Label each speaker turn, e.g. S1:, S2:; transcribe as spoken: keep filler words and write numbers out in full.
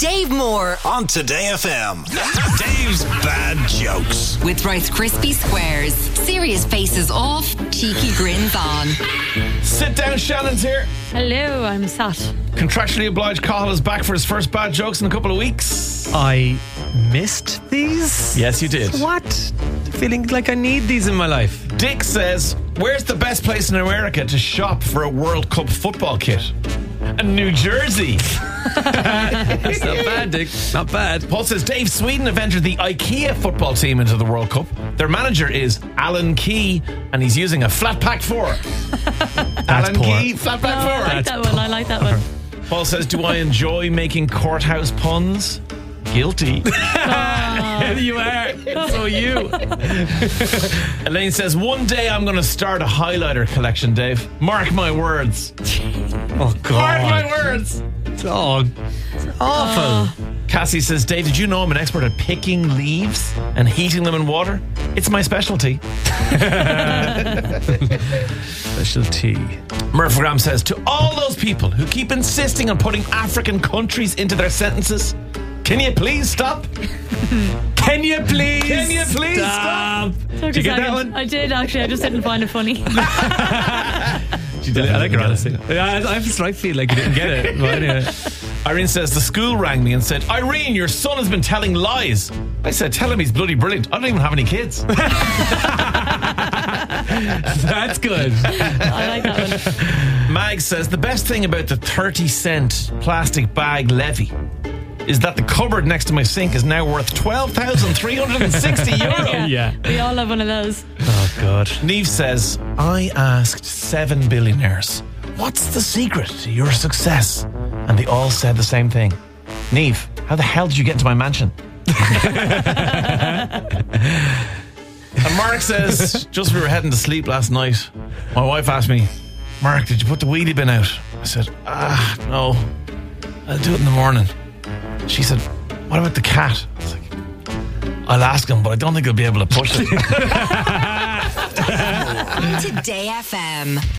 S1: Dave Moore
S2: on Today F M. Dave's bad jokes
S1: with Rice Krispie Squares. Serious faces off, cheeky grins on.
S3: Sit down, Shannon's here.
S4: Hello, I'm sat.
S3: Contractually obliged, Cathal is back for his first bad jokes in a couple of weeks.
S5: I missed these?
S3: Yes, you did.
S5: What? Feeling like I need these in my life.
S3: Dick says, where's the best place in America to shop for a World Cup football kit? New Jersey.
S5: It's not bad, Dick. Not bad.
S3: Paul says Dave, Sweden have entered the IKEA football team into the World Cup. Their manager is Alan Key, and he's using a flat pack four. Alan
S5: poor.
S3: Key, flat pack
S4: Oh,
S3: four.
S4: I like
S5: That's
S4: that one. I like that one.
S3: Paul says, do I enjoy making courthouse puns? Guilty.
S5: You are. So you.
S3: Elaine says, one day I'm going to start a highlighter collection, Dave. Mark my words.
S5: Oh, God.
S3: Mark my words.
S5: Oh, it's awful.
S3: Cassie says, Dave, did you know I'm an expert at picking leaves and heating them in water? It's my specialty.
S5: Specialty.
S3: Murph Graham says, to all those people who keep insisting on putting African countries into their sentences, can you please stop?
S5: Can you please?
S3: Can you please stop?
S4: Took
S5: Did you
S4: a
S5: get that
S4: second.
S5: one?
S4: I did actually. I just didn't find it funny.
S5: I like her honesty. Yeah, I, I just I feel like you didn't get it. But anyway.
S3: Irene says, the school rang me and said, Irene, your son has been telling lies. I said, tell him he's bloody brilliant. I don't even have any kids.
S5: That's good.
S4: I like that one.
S3: Mag says, the best thing about the thirty cent plastic bag levy is that the cupboard next to my sink is now worth twelve thousand three hundred sixty euro.
S4: Yeah.
S5: Yeah.
S4: We all have one of those.
S5: Oh, God.
S3: Neve says, I asked seven billionaires, what's the secret to your success? And they all said the same thing. Neve, how the hell did you get into my mansion? And Mark says, just as we were heading to sleep last night, my wife asked me, Mark, did you put the wheelie bin out? I said, ah, no, I'll do it in the morning. She said, what about the cat? I was like, I'll ask him, but I don't think he'll be able to push it.
S1: Today F M.